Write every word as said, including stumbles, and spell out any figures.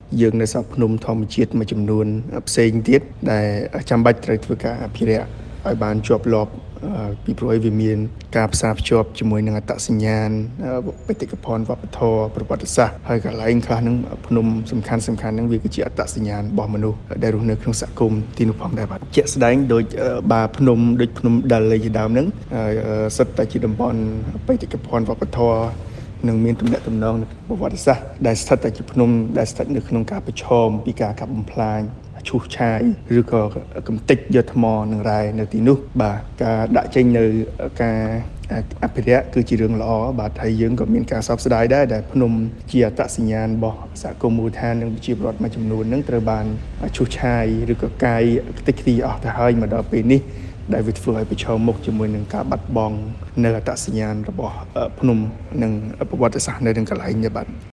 យើងនៅសពភ្នំធម្មជាតិមួយចំនួនផ្សេងទៀតដែលចាំបាច់ត្រូវធ្វើការអភិរក្សឲ្យបានជាប់លាប់ពីព្រោះវាមានការផ្សារភ្ជាប់ជាមួយនឹងអត្តសញ្ញាណបេតិកភណ្ឌវប្បធម៌ប្រវត្តិសាស្ត្រហើយកន្លែងខ្លះហ្នឹងភ្នំសំខាន់សំខាន់ហ្នឹងវាគឺជាអត្តសញ្ញាណរបស់មនុស្សដែលរស់នៅក្នុងសហគមន៍ទីនោះផងដែរបាទជាក់ស្ដែងដូចបាភ្នំដូចភ្នំដាល់ជាដើមហ្នឹងសិតតែជាតំបន់បេតិកភណ្ឌវប្បធម៌នឹងមានទំនាក់ទំនងប្រវត្តិសាស្ត្រដែលស្ថិតតែជាភ្នំដែលស្ថិតនៅក្នុងការប្រឈមពីការកាប់បំផ្លាញឈូសឆាយឬក៏កំទេចយកថ្មនឹងរ៉ែនៅទីនោះបាទការដាក់ចេញនៅការអភិរក្សគឺជារឿងល្អបាទហើយយើងក៏មានការសោកស្ដាយដែរដែលភ្នំជាអត្តសញ្ញាណរបស់សហគមន៍មូលដ្ឋាននិងប្រជាពលរដ្ឋមួយចំនួនហ្នឹងត្រូវបានឈូសឆាយឬក៏កាយខ្ទេចខ្ទីអស់ទៅហើយមកដល់ពេលនេះដែលវាធ្វើឲ្យប្រឈមមុខជាមួយនឹងការបាត់បង់នៅអត្តសញ្ញាណរបស់ភ្នំនិងប្រវត្តិសាស្ត្រនៅនឹងកន្លែងនេះបាទ